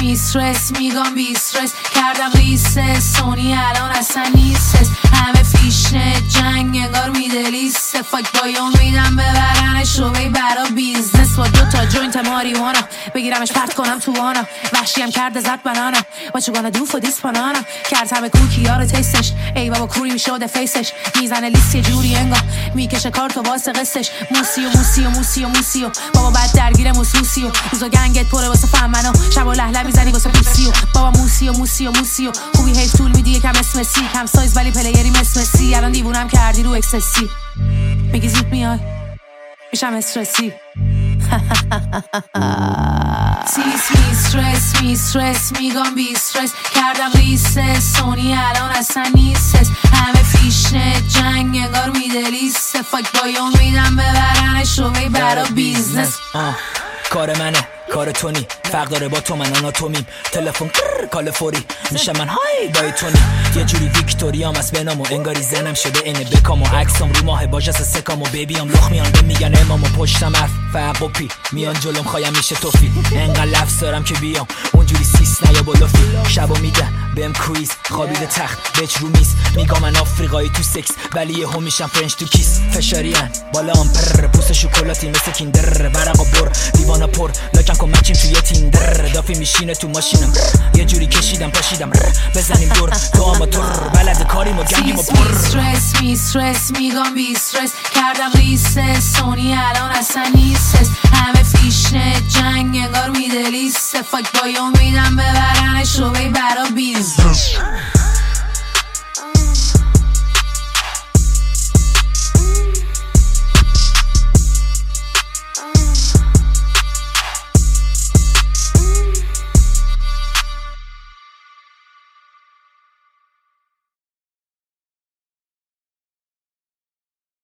میسترس میگم بیسترس کردم ریست سونی الان اصلا نیستس همه فیشنه جنگ انگار میدلیسته فاک بایم میدم ببرنش رو بی برا بیزنس با 2 تا جوینت ماریوانا بگیرمش پرت کنم تو وانا وحشیم کرده زد بنانا What you gonna do for this banana کرد همه کوکی ها رو تیستش ای بابا کوری میشده فیسش میزنه لیست یه جوری انگار میکشه کارتو واسه قصش موسیو بابا بعد درگیر موسوسیو روزو گنگت پره واسه فهمنو شب و لهله میزنی واسه پوسیو بابا موسیو خوبی هیچ طول میدی یکم اسمسی کم سایز ولی پلیری مسی الان دیوونم کردی رو اکسسی میگی زود میای میشم استرسی میسترس میگم بیسترس کردم ریست سونی الان اصلا نیستس همه فیشنه جنگ انگار میدلیسته فاک بایم میدم ببرنش رو بی برا بیزنس کار منه کار تو نی فرق داره با تو من آناتومیم تلفن کالیفوری میشه من های دای تونی یه جوری ویکتوریام از بنامو انگاری زنم شده اینه بکامو عکسام رو ماه باجس سکامو بیبیام لخ میان به میگن امامو پشتم حرف فرق و پی میان جلوم خوایم میشه توفی انقدر لفظ دارم که بیام اونجوری سیس نیا بلوفی شبو میدن بهم کویز خوابیده تخت بچ رو میز میگم من آفریقایی تو سکس ولی یهو میشم فرنچ تو کیس فشاریان بالام پر پوست شکلاتی مثل کیندر ورقا بر دیوانا پر لاکن کمکیم توی تیندر دافی میشینه تو ماشینم یه جوری کشیدم پاشیدم بزنیم دور تو آماتور بلد کاریم و گنگیم و پر میسترس میگم بیسترس کردم ریست سونی الان اصلا نیستس همه فیشنه جنگ انگار میدلیسته فاک بایم میدم ببرنش رو بی